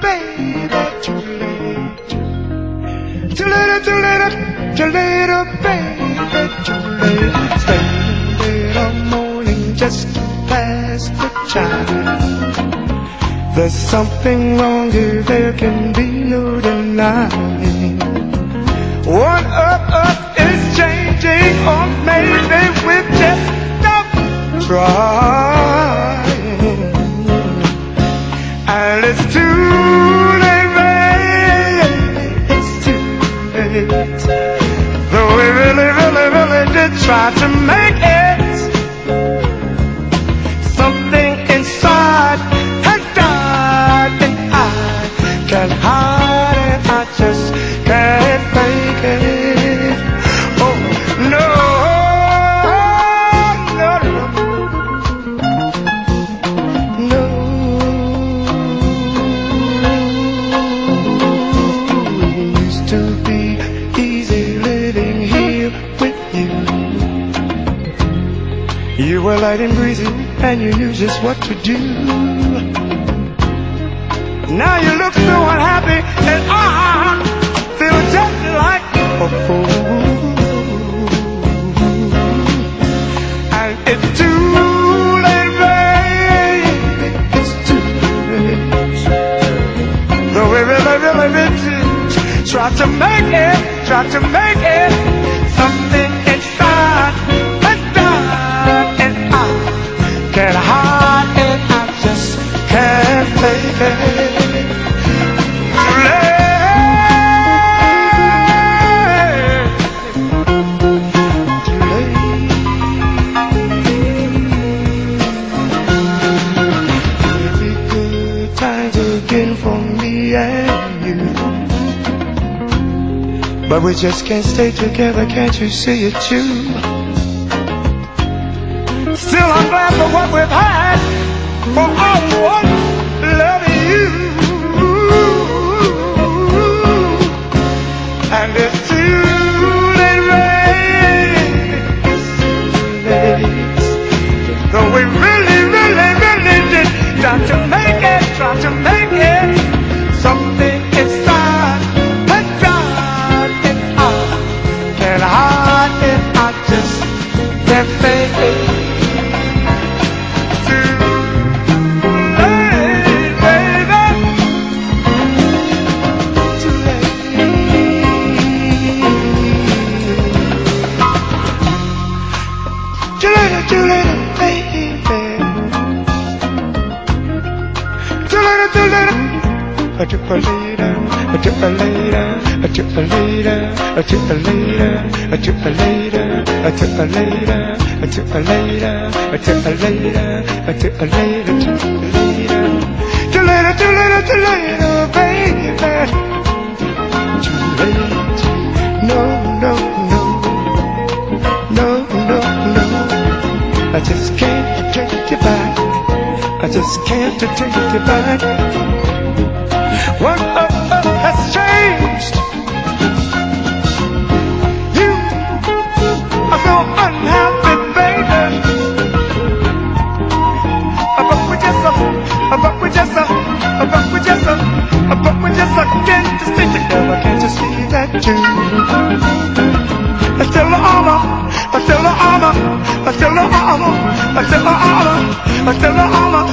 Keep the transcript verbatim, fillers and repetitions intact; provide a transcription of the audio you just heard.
baby, too late. Too little, too little, too little, baby, too late. Spending a morning just to pass the time. There's something wrong here, there can be no denying. One of us is changing, or maybe we're just not trying. And it's too late, baby, it's too late. Though we really, really, really did try to make it, something inside has died, and I can't hide it, I just can't fake it. Oh no, no, no, no. It used to be easy living here with you. You were light and breezy, and you knew just what to do. Now you look so unhappy, and I feel just like a fool. And it's too late, baby, it's too late. Though we really, really, really try to make it, try to make it, something inside has died, and I can't hide it, I just can't take it. For me and you, but we just can't stay together, can't you see it too? Still I'm glad for what we've had, for I want loving you. And it's too late, baby, it's too late. Though we really, really, really did try to make it, try to make it, something inside has died, and I can't hide it, I just can't fake it. Too late, baby, too late. Too late, too late, baby. Too late, too late. A tip a later, a tip a later, a tip a later, a tip a later, a tip a later, a tip a later, a tip a later, a tip a later, a tip a later, too later, too later, too later, baby. Too late. No, no, no, no, no, no. I just can't take you back. I just can't take you back. What uh, uh, has changed? You are so unhappy, baby. But we just, but we just, but we just, but we just can't stay together. Can't you see that too? I still the armor, I still the armor, I still the armor, I still the armor, I still the armor.